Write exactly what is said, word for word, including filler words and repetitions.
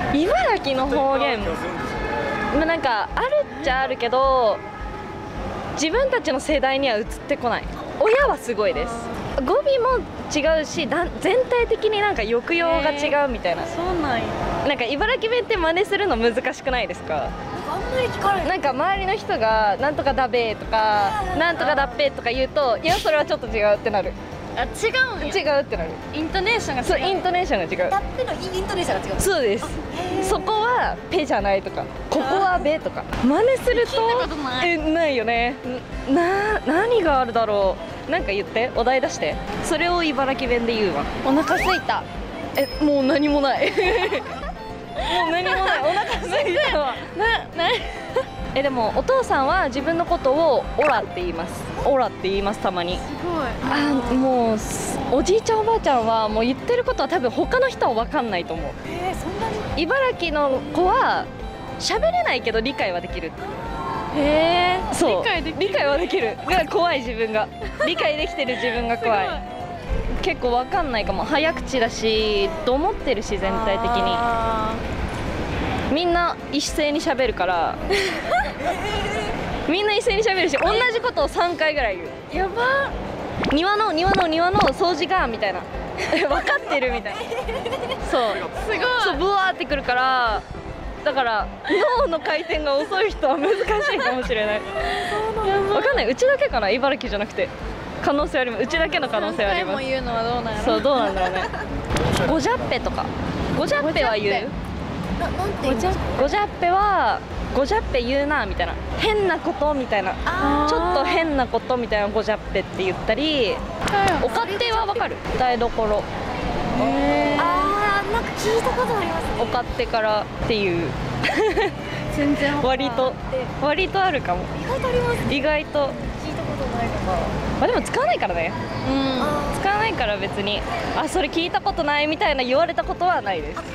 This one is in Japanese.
茨城の方言、まあ、なんかあるっちゃあるけど自分たちの世代には移ってこない。親はすごいです。語尾も違うしだ全体的になんか抑揚が違うみたいな。 そうなんや。 なんか茨城弁って真似するの難しくないですか？ あんまり聞かない。 なんか周りの人がなんとかだべーとかなんとかだっぺーとか言うといやそれはちょっと違うってなる。 あ、違うんや。 違うってなる。 イントネーションが違う。 そう、イントネーションが違う。 ダッペのイントネーションが違う。 そうです。そこはペじゃないとかここはベとか真似すると聞いたことない。 えないよね。な何があるだろう。なんか言ってお題出して。それを茨城弁で言うわ。 お腹すいた。 えもう何もないもう何もない。お腹すいたわ。 な、な、 えでもお父さんは自分のことをオラって言います。オラって言いますたまに。 すごい。 あもうおじいちゃんおばあちゃんはもう言ってることは多分他の人は分かんないと思う。 えー、そんなに。 茨城の子は喋れないけど理解はできる。 へえ。 そう理解できる。 理解はできる。だから怖い自分が理解できてる自分が怖い。結構分かんないかも。早口だしと思ってるし全体的にみんな一斉に喋るからみんな一斉に喋るし同じことをさんかいぐらい言う。 やば。 庭の庭の庭の掃除がみたいな分かってるみたいな。そうすごい。 そうブワーってくるからだから脳の回転が遅い人は難しいかもしれない。分かんない。うちだけかな茨城じゃなくて可能性あります。うちだけの可能性あります。 さんかいも言うのはどうなんやろ。 そうどうなんだろうね。ごじゃっぺとかごじゃっぺは言う。 な、なんて言うんですか。 ごじゃっぺはごじゃっぺ言うなみたいな変なことみたいなあーちょっと変なことみたいなごじゃっぺって言ったりおかってはわかる。台所へー。あー、なんか聞いたことありますね。 おかってからっていう全然割と割とあるかも。 意外とあります。 意外と聞いたことないとか。 まあでも使わないからね。 うん。 使わないから別にあそれ聞いたことないみたいな言われたことはないです。